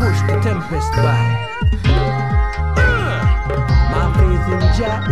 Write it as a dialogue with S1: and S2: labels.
S1: push the tempest by. My faith in Jah